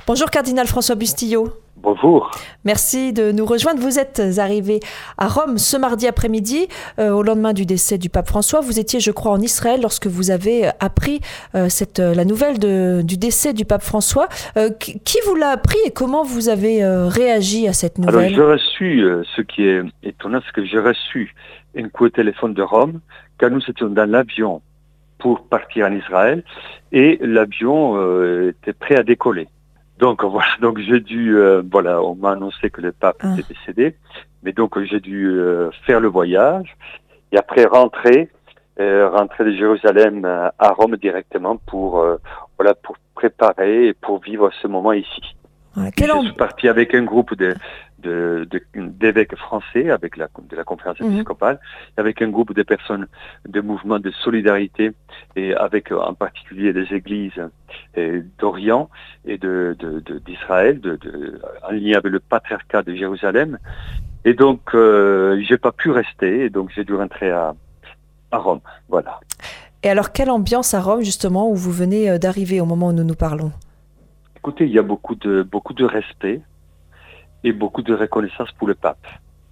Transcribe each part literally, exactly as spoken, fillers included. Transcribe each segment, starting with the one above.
Bonjour cardinal François Bustillo. Bonjour. Merci de nous rejoindre. Vous êtes arrivé à Rome ce mardi après-midi, euh, au lendemain du décès du pape François. Vous étiez, je crois, en Israël lorsque vous avez appris euh, cette, la nouvelle de, du décès du pape François. Euh, qui vous l'a appris et comment vous avez euh, réagi à cette nouvelle? Alors, j'ai reçu, euh, ce qui est étonnant, c'est que j'ai reçu un coup de téléphone de Rome, car nous étions dans l'avion pour partir en Israël, et l'avion euh, était prêt à décoller. Donc voilà, donc j'ai dû, euh, voilà, on m'a annoncé que le pape ah. était décédé, mais donc j'ai dû euh, faire le voyage et après rentrer, euh, rentrer de Jérusalem à Rome directement pour, euh, voilà, pour préparer et pour vivre ce moment ici. Ah, je suis parti avec un groupe de, de, de, d'évêques français, avec la, de la conférence épiscopale, mmh. avec un groupe de personnes de mouvements de solidarité, et avec en particulier des églises et, d'Orient et de, de, de, d'Israël, de, de, en lien avec le patriarcat de Jérusalem. Et donc, euh, j'ai pas pu rester, et donc j'ai dû rentrer à, à Rome. Voilà. Et alors, quelle ambiance à Rome, justement, où vous venez d'arriver au moment où nous nous parlons? Écoutez, il y a beaucoup de, beaucoup de respect et beaucoup de reconnaissance pour le pape.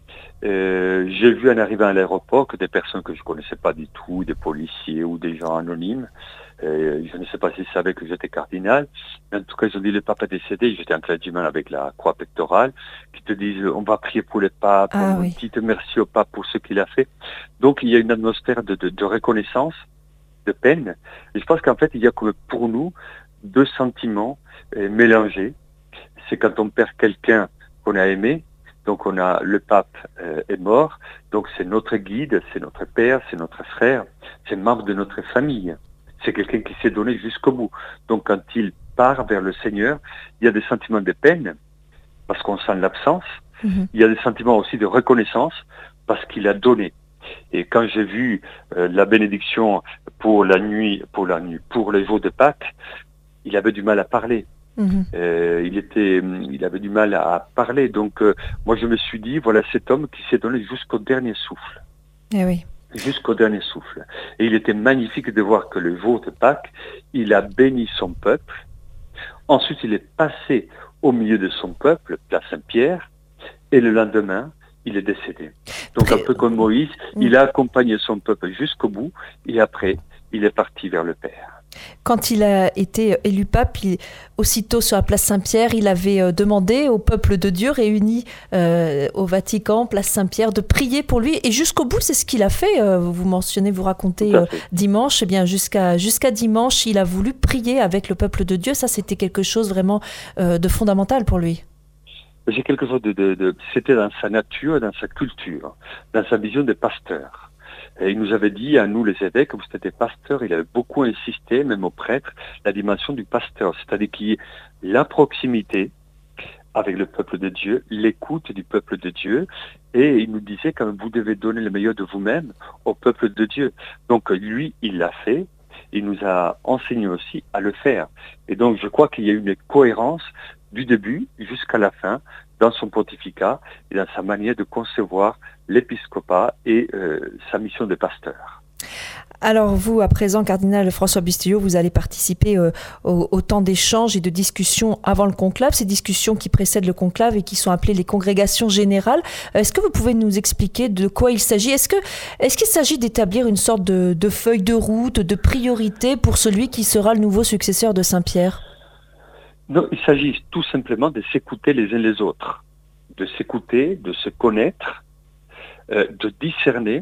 Euh, j'ai vu en arrivant à l'aéroport que des personnes que je connaissais pas du tout, des policiers ou des gens anonymes, euh, je ne sais pas s'ils savaient que j'étais cardinal, mais en tout cas ils ont dit le pape est décédé. J'étais en clergyman avec la croix pectorale, qui te disent on va prier pour le pape, ah, on oui. dit merci au pape pour ce qu'il a fait. Donc il y a une atmosphère de, de, de reconnaissance, de peine. Et je pense qu'en fait il y a que pour nous deux sentiments euh, mélangés. C'est quand on perd quelqu'un qu'on a aimé. Donc on a le pape euh, est mort, donc c'est notre guide, c'est notre père, c'est notre frère, c'est membre de notre famille. C'est quelqu'un qui s'est donné jusqu'au bout. Donc quand il part vers le Seigneur, il y a des sentiments de peine parce qu'on sent l'absence. Mm-hmm. Il y a des sentiments aussi de reconnaissance parce qu'il a donné. Et quand j'ai vu euh, la bénédiction pour la nuit, pour la nuit, pour les jours de Pâques, il avait du mal à parler. Mmh. Euh, il était, il avait du mal à parler. Donc, euh, moi, je me suis dit, voilà cet homme qui s'est donné jusqu'au dernier souffle. Eh oui. Jusqu'au dernier souffle. Et il était magnifique de voir que le jour de Pâques, il a béni son peuple. Ensuite, il est passé au milieu de son peuple, place Saint-Pierre, et le lendemain, il est décédé. Donc, Très... un peu comme Moïse, mmh. il a accompagné son peuple jusqu'au bout, et après, il est parti vers le Père. Quand il a été élu pape, il, aussitôt sur la place Saint-Pierre, il avait demandé au peuple de Dieu réuni euh, au Vatican, place Saint-Pierre, de prier pour lui. Et jusqu'au bout, c'est ce qu'il a fait. Euh, vous mentionnez, vous racontez euh, dimanche. Eh bien, jusqu'à jusqu'à dimanche, il a voulu prier avec le peuple de Dieu. Ça, c'était quelque chose vraiment euh, de fondamental pour lui. C'est quelque chose de, de, de... C'était dans sa nature, dans sa culture, dans sa vision de pasteur. Et il nous avait dit, à nous les évêques, que vous étiez pasteurs, il avait beaucoup insisté, même aux prêtres, la dimension du pasteur, c'est-à-dire qu'il y ait la proximité avec le peuple de Dieu, l'écoute du peuple de Dieu, et il nous disait que vous devez donner le meilleur de vous-même au peuple de Dieu. Donc lui, il l'a fait, il nous a enseigné aussi à le faire. Et donc je crois qu'il y a une cohérence du début jusqu'à la fin dans son pontificat et dans sa manière de concevoir l'épiscopat et euh, sa mission de pasteur. Alors vous, à présent, cardinal François Bustillo, vous allez participer euh, au, au temps d'échanges et de discussions avant le conclave, ces discussions qui précèdent le conclave et qui sont appelées les congrégations générales. Est-ce que vous pouvez nous expliquer de quoi il s'agit? Est-ce que, est-ce qu'il s'agit d'établir une sorte de, de feuille de route, de priorité pour celui qui sera le nouveau successeur de Saint-Pierre? Non, il s'agit tout simplement de s'écouter les uns les autres, de s'écouter, de se connaître, euh, de discerner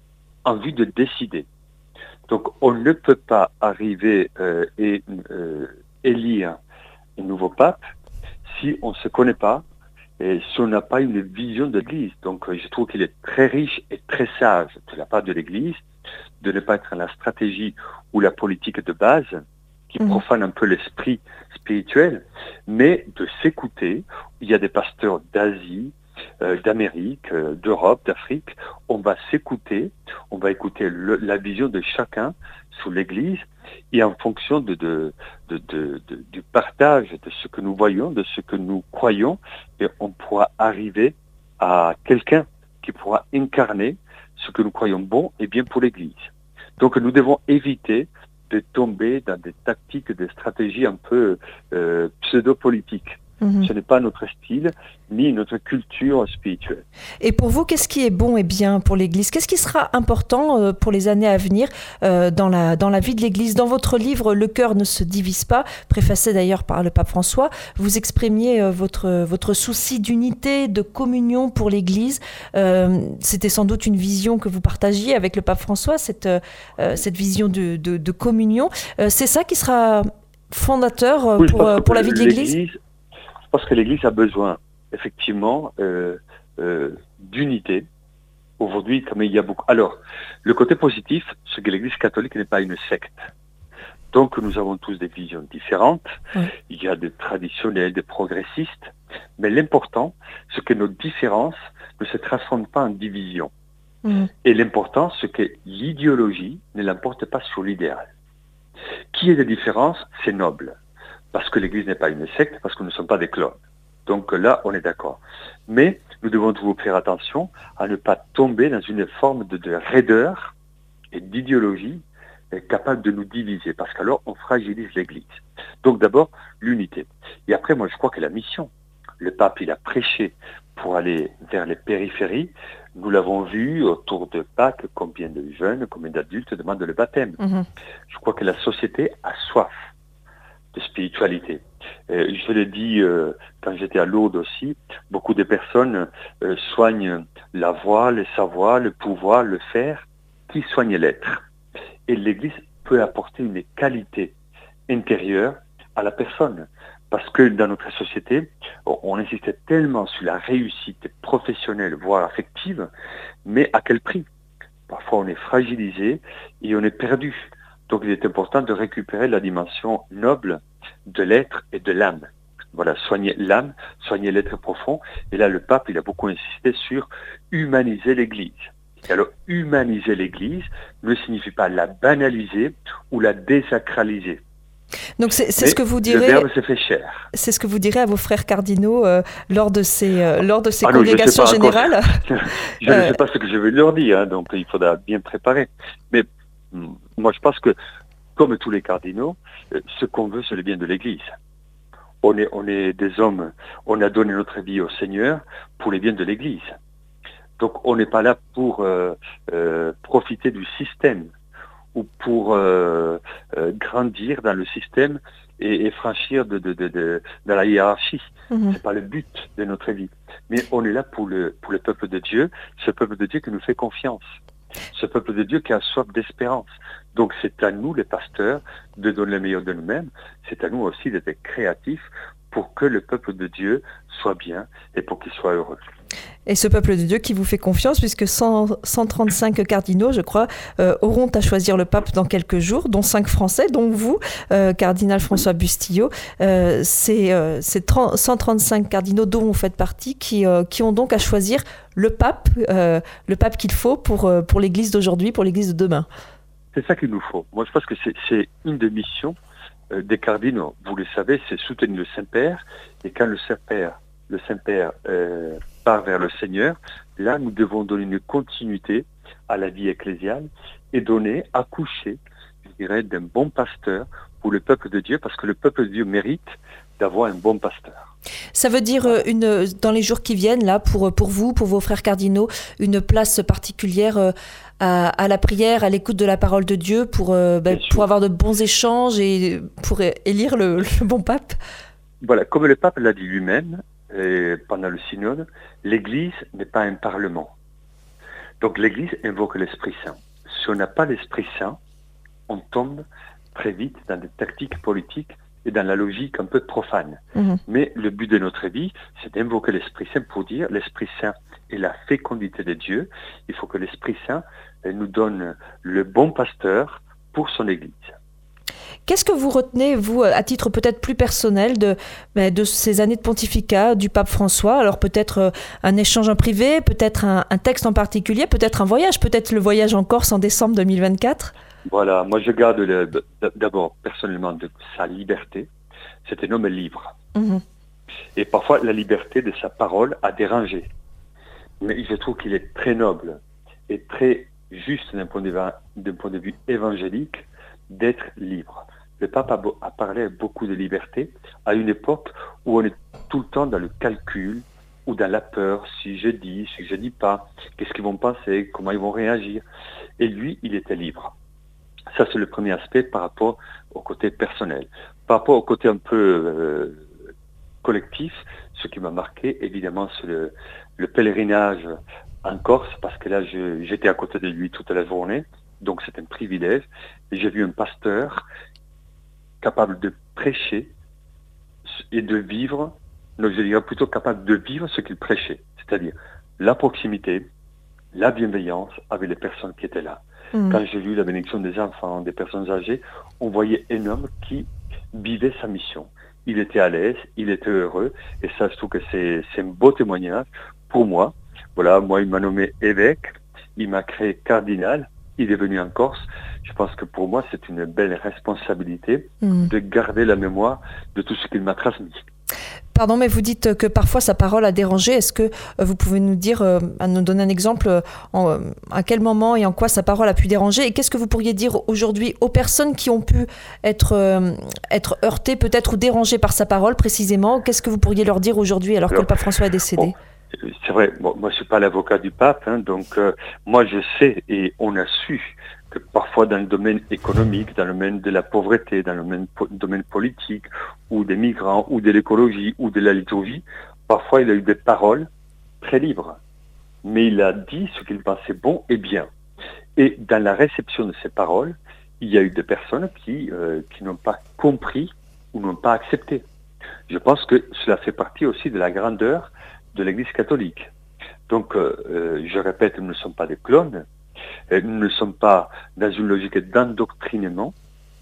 en vue de décider. Donc on ne peut pas arriver euh, et euh, élire un nouveau pape si on ne se connaît pas et si on n'a pas une vision de l'Église. Donc euh, je trouve qu'il est très riche et très sage de la part de l'Église de ne pas être dans la stratégie ou la politique de base qui mmh. profane un peu l'esprit spirituel, mais de s'écouter. Il y a des pasteurs d'Asie, euh, d'Amérique, euh, d'Europe, d'Afrique. On va s'écouter, on va écouter le, la vision de chacun sur l'Église, et en fonction de, de, de, de, de, du partage de ce que nous voyons, de ce que nous croyons, et on pourra arriver à quelqu'un qui pourra incarner ce que nous croyons bon et bien pour l'Église. Donc nous devons éviter de tomber dans des tactiques, des stratégies un peu euh, pseudo-politiques. Mmh. Ce n'est pas notre style, ni notre culture spirituelle. Et pour vous, qu'est-ce qui est bon et bien pour l'Église? Qu'est-ce qui sera important pour les années à venir euh, dans, la, dans la vie de l'Église? Dans votre livre « Le cœur ne se divise pas », préfacé d'ailleurs par le pape François, vous exprimiez euh, votre, votre souci d'unité, de communion pour l'Église. Euh, c'était sans doute une vision que vous partagiez avec le pape François, cette, euh, cette vision de, de, de communion. Euh, c'est ça qui sera fondateur euh, oui, pour, pour la vie de l'Église? Parce que l'Église a besoin, effectivement, euh, euh, d'unité. Aujourd'hui, comme il y a beaucoup... Alors, le côté positif, c'est que l'Église catholique n'est pas une secte. Donc, nous avons tous des visions différentes. Oui. Il y a des traditionnels, des progressistes. Mais l'important, c'est que nos différences ne se transforment pas en division. Mmh. Et l'important, c'est que l'idéologie ne l'emporte pas sur l'idéal. Qu'il y ait des différences, c'est noble. Parce que l'Église n'est pas une secte, parce que nous ne sommes pas des clones. Donc là, on est d'accord. Mais nous devons toujours faire attention à ne pas tomber dans une forme de, de raideur et d'idéologie capable de nous diviser, parce qu'alors on fragilise l'Église. Donc d'abord, l'unité. Et après, moi je crois que la mission, le pape, il a prêché pour aller vers les périphéries. Nous l'avons vu autour de Pâques, combien de jeunes, combien d'adultes demandent le baptême. Mmh. Je crois que la société a soif de spiritualité. Euh, je l'ai dit euh, quand j'étais à Lourdes aussi, beaucoup de personnes euh, soignent la voix, le savoir, le pouvoir, le faire, qui soignent l'être. Et l'Église peut apporter une qualité intérieure à la personne. Parce que dans notre société, on insistait tellement sur la réussite professionnelle, voire affective, mais à quel prix? Parfois on est fragilisé et on est perdu. Donc il est important de récupérer la dimension noble de l'être et de l'âme. Voilà, soigner l'âme, soigner l'être profond. Et là, le pape, il a beaucoup insisté sur humaniser l'Église. Et alors, humaniser l'Église ne signifie pas la banaliser ou la désacraliser. Donc c'est, c'est ce que vous direz. Le verbe se fait cher. C'est ce que vous direz à vos frères cardinaux euh, lors de ces euh, lors de ces ah non, congrégations générales. je ne euh... sais pas ce que je vais leur dire, hein, donc il faudra bien préparer. Mais moi, je pense que, comme tous les cardinaux, ce qu'on veut, c'est le bien de l'Église. On est, on est des hommes, on a donné notre vie au Seigneur pour le bien de l'Église. Donc, on n'est pas là pour euh, euh, profiter du système ou pour euh, euh, grandir dans le système et, et franchir de, de, de, de, dans la hiérarchie. Mm-hmm. C'est pas le but de notre vie. Mais on est là pour le, pour le peuple de Dieu, ce peuple de Dieu qui nous fait confiance. Ce peuple de Dieu qui a soif d'espérance. Donc c'est à nous, les pasteurs, de donner le meilleur de nous-mêmes. C'est à nous aussi d'être créatifs pour que le peuple de Dieu soit bien et pour qu'il soit heureux. Et ce peuple de Dieu qui vous fait confiance, puisque cent, cent trente-cinq cardinaux, je crois, euh, auront à choisir le pape dans quelques jours, dont cinq Français, dont vous, euh, cardinal François Bustillo. Euh, c'est euh, c'est trente, cent trente-cinq cardinaux dont vous faites partie qui, euh, qui ont donc à choisir le pape, euh, le pape qu'il faut pour, euh, pour l'Église d'aujourd'hui, pour l'Église de demain. C'est ça qu'il nous faut. Moi, je pense que c'est, c'est une des missions euh, des cardinaux. Vous le savez, c'est soutenir le Saint-Père. Et quand le Saint-Père, le Saint-Père euh, part vers le Seigneur, là, nous devons donner une continuité à la vie ecclésiale et donner, accoucher, je dirais, d'un bon pasteur pour le peuple de Dieu, parce que le peuple de Dieu mérite d'avoir un bon pasteur. Ça veut dire, une, dans les jours qui viennent, là, pour, pour vous, pour vos frères cardinaux, une place particulière à, à la prière, à l'écoute de la parole de Dieu, pour, ben, pour avoir de bons échanges et pour élire le, le bon pape? Voilà, comme le pape l'a dit lui-même, et pendant le synode, l'Église n'est pas un parlement. Donc l'Église invoque l'Esprit Saint. Si on n'a pas l'Esprit Saint, on tombe très vite dans des tactiques politiques et dans la logique un peu profane. Mmh. Mais le but de notre vie, c'est d'invoquer l'Esprit Saint pour dire l'Esprit Saint est la fécondité de Dieu. Il faut que l'Esprit Saint nous donne le bon pasteur pour son Église. Qu'est-ce que vous retenez, vous, à titre peut-être plus personnel, de, de ces années de pontificat du pape François? Alors peut-être un échange en privé, peut-être un, un texte en particulier, peut-être un voyage, peut-être le voyage en Corse en décembre deux mille vingt-quatre? Voilà, moi je garde le, d'abord personnellement de sa liberté. C'est un homme libre. Mmh. Et parfois la liberté de sa parole a dérangé. Mais je trouve qu'il est très noble et très juste d'un point de vue, d'un point de vue évangélique d'être libre. Le pape a, beau, a parlé beaucoup de liberté à une époque où on est tout le temps dans le calcul ou dans la peur, si je dis, si je dis pas, qu'est-ce qu'ils vont penser, comment ils vont réagir. Et lui, il était libre. Ça, c'est le premier aspect par rapport au côté personnel. Par rapport au côté un peu euh, collectif, ce qui m'a marqué, évidemment, c'est le, le pèlerinage en Corse, parce que là, je, j'étais à côté de lui toute la journée, donc c'est un privilège. Et j'ai vu un pasteur capable de prêcher et de vivre, non, je dirais plutôt capable de vivre ce qu'il prêchait, c'est-à-dire la proximité, la bienveillance avec les personnes qui étaient là. Mmh. Quand j'ai vu la bénédiction des enfants, des personnes âgées, on voyait un homme qui vivait sa mission. Il était à l'aise, il était heureux, et ça, je trouve que c'est, c'est un beau témoignage pour moi. Voilà, moi, il m'a nommé évêque, il m'a créé cardinal, il est venu en Corse. Je pense que pour moi, c'est une belle responsabilité mmh. de garder la mémoire de tout ce qu'il m'a transmis. Pardon, mais vous dites que parfois sa parole a dérangé. Est-ce que vous pouvez nous dire, euh, nous donner un exemple, en, à quel moment et en quoi sa parole a pu déranger? Et qu'est-ce que vous pourriez dire aujourd'hui aux personnes qui ont pu être, euh, être heurtées peut-être ou dérangées par sa parole précisément? Qu'est-ce que vous pourriez leur dire aujourd'hui alors, alors que le pape François est décédé? Bon, c'est vrai, bon, moi je ne suis pas l'avocat du pape, hein, donc euh, moi je sais et on a su que parfois dans le domaine économique, dans le domaine de la pauvreté, dans le domaine, po- domaine politique, ou des migrants, ou de l'écologie, ou de la liturgie, parfois il a eu des paroles très libres. Mais il a dit ce qu'il pensait bon et bien. Et dans la réception de ces paroles, il y a eu des personnes qui, euh, qui n'ont pas compris ou n'ont pas accepté. Je pense que cela fait partie aussi de la grandeur de l'Église catholique. Donc, euh, je répète, nous ne sommes pas des clones. Nous ne sommes pas dans une logique d'endoctrinement.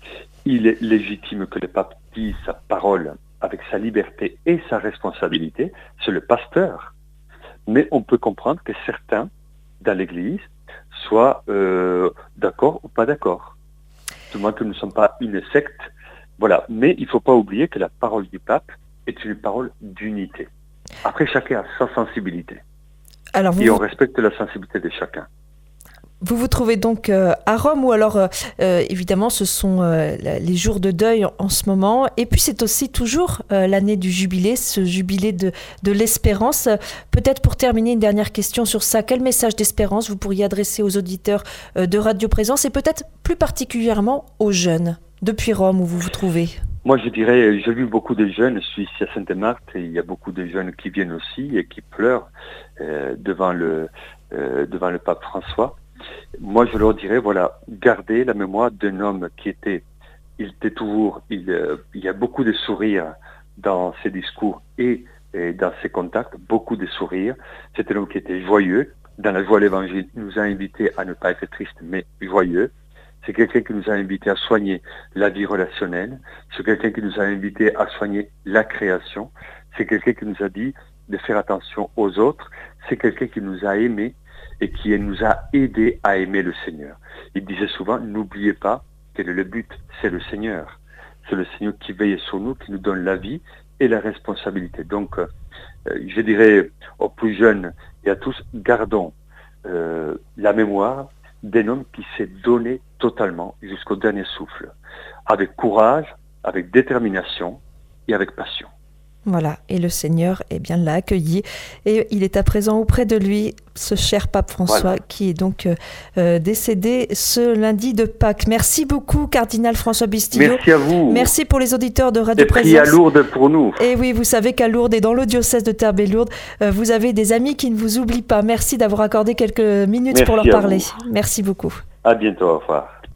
Il est légitime que le pape dise sa parole avec sa liberté et sa responsabilité. C'est le pasteur. Mais on peut comprendre que certains, dans l'Église, soient euh, d'accord ou pas d'accord. Du moins que nous ne sommes pas une secte. Voilà. Mais il ne faut pas oublier que la parole du pape est une parole d'unité. Après, chacun a sa sensibilité. Alors vous... Et on respecte la sensibilité de chacun. Vous vous trouvez donc euh, à Rome ou alors, euh, évidemment, ce sont euh, les jours de deuil en, en ce moment. Et puis, c'est aussi toujours euh, l'année du jubilé, ce jubilé de, de l'espérance. Peut-être pour terminer, une dernière question sur ça. Quel message d'espérance vous pourriez adresser aux auditeurs euh, de Radio Présence et peut-être plus particulièrement aux jeunes depuis Rome où vous vous trouvez? Moi, je dirais, j'ai vu beaucoup de jeunes, je suis ici à Sainte-Marthe, et il y a beaucoup de jeunes qui viennent aussi et qui pleurent euh, devant le, euh, devant le pape François. Moi, je leur dirais, voilà, gardez la mémoire d'un homme qui était, il était toujours, il, euh, il y a beaucoup de sourires dans ses discours et, et dans ses contacts, beaucoup de sourires. C'était un homme qui était joyeux. Dans la joie de l'Évangile, il nous a invités à ne pas être tristes, mais joyeux. C'est quelqu'un qui nous a invités à soigner la vie relationnelle. C'est quelqu'un qui nous a invités à soigner la création. C'est quelqu'un qui nous a dit de faire attention aux autres. C'est quelqu'un qui nous a aimés et qui nous a aidés à aimer le Seigneur. Il disait souvent, n'oubliez pas que le but, c'est le Seigneur. C'est le Seigneur qui veille sur nous, qui nous donne la vie et la responsabilité. Donc, euh, je dirais aux plus jeunes et à tous, gardons euh, la mémoire d'un homme qui s'est donné totalement jusqu'au dernier souffle, avec courage, avec détermination et avec passion. Voilà, et le Seigneur eh bien, l'a accueilli et il est à présent auprès de lui, ce cher pape François, voilà. qui est donc euh, décédé ce lundi de Pâques. Merci beaucoup, cardinal François Bustillo. Merci à vous. Merci pour les auditeurs de Radio et Présence. Et priez à Lourdes pour nous. Et oui, vous savez qu'à Lourdes et dans le diocèse de Tarbes-et-Lourdes, euh, vous avez des amis qui ne vous oublient pas. Merci d'avoir accordé quelques minutes Merci pour leur parler. Vous. Merci beaucoup. À bientôt, au revoir.